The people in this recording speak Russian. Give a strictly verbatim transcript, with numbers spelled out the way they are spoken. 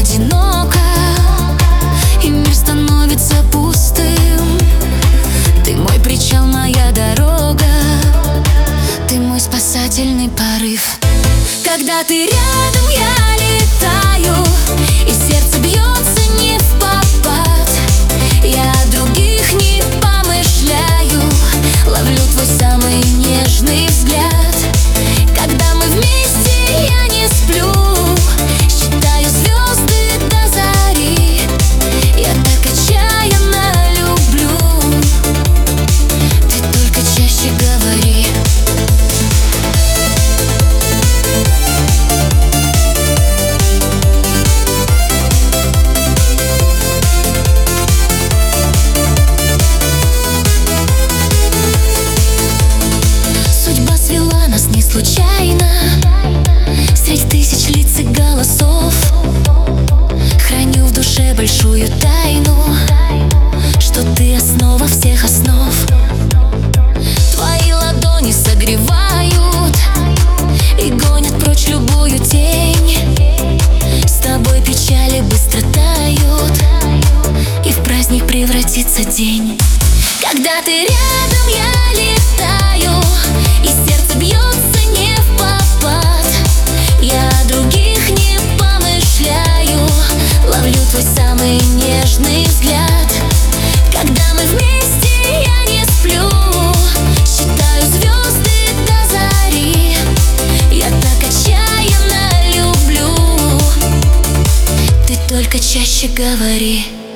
одиноко, и мир становится пустым. Ты мой причал, моя дорога, ты мой спасательный порыв. Когда ты рядом, я летаю, и сердце бьется не впопад. Я о других не помышляю, ловлю твой самый нежный взгляд. Когда мы вместе, я не сплю, считаю звезды до зари. Я так отчаянно люблю, ты только чаще говори. Не случайно, среди тысяч лиц и голосов, храню в душе большую тайну, что ты основа всех основ. Твои ладони согревают и гонят прочь любую тень. С тобой печали быстро тают, и в праздник превратится день. Когда ты рядом, я летаю, и сердце бьется не впопад. Я о других не помышляю, ловлю твой самый нежный взгляд. Когда мы вместе, я не сплю, считаю звезды до зари. Я так отчаянно люблю, ты только чаще говори.